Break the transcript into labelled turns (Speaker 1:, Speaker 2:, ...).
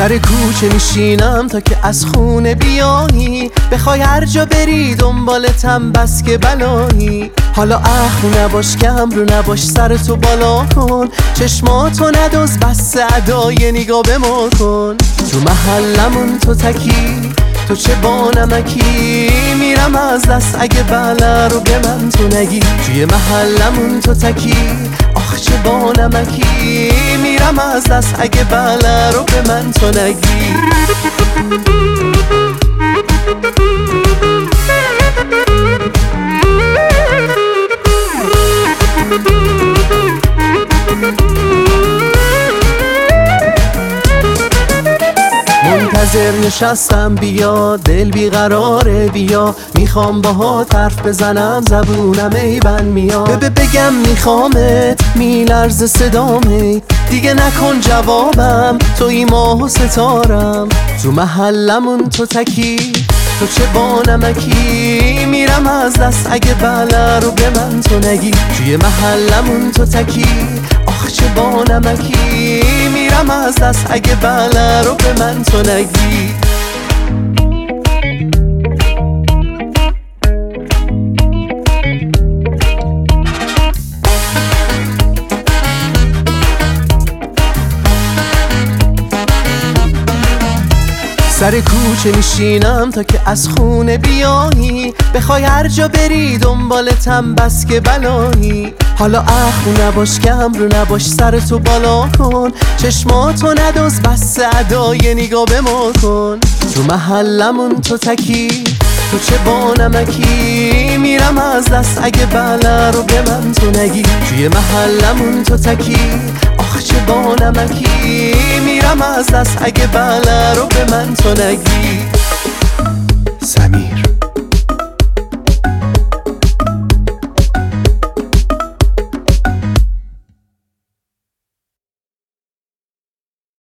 Speaker 1: سر کوچه میشینم تا که از خونه بیایی، بخوای هر جا بری دنبالتم بس که بلایی. حالا اخو نباش کم رو نباش، سرتو بالا کن، چشماتو ندوز بس ادای نگاه به ما کن. تو محلمون تو تکی، تو چه با نمکی، میرم از دست اگه بله رو به من تو نگی. توی محلمون تو تکی، آخ چه با نمکی، میرم از دست اگه بله رو به من تو نگی. منتظر نشستم بیا، دل بیقراره بیا، میخوام باهات حرف بزنم زبونم ایبن میاد. بگم میخوامت، میلرزه صدامه، دیگه نکن جوابم، توی ماه و ستارم. تو محلمون تو تکی، تو چه با نمکی، میرم از دست اگه بله رو به من تو نگی. توی محلمون تو تکی، آخ چه با نمکی، میرم از دست اگه بله رو به من تو نگی. سر کوچه میشینم تا که از خونه بیایی، بخوای هر جا بری دنبالتم بس که بلایی. حالا اخو نباش کم رو نباش، سرتو بالا کن، چشماتو ندوز بس ادای نگاه به ما کن. تو محلمون تو تکی، تو چه با نمکی، میرم از دست اگه بله رو به من تو نگی. توی محلمون تو تکی، آخ چه با نمکی، میرم از دست اگه بله رو به من تو نگی. سمی